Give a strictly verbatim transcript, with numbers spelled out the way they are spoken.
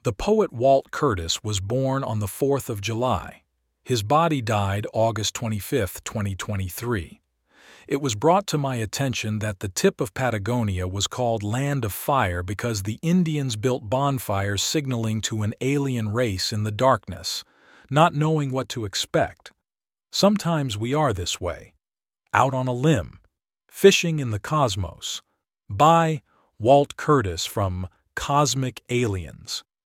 The poet Walt Curtis was born on the fourth of July. His body died August twenty-fifth, twenty twenty-three. It was brought to my attention that the tip of Patagonia was called Land of Fire because the Indians built bonfires signaling to an alien race in the darkness, not knowing what to expect. Sometimes we are this way, out on a limb, fishing in the cosmos. By Walt Curtis from Cosmic Aliens.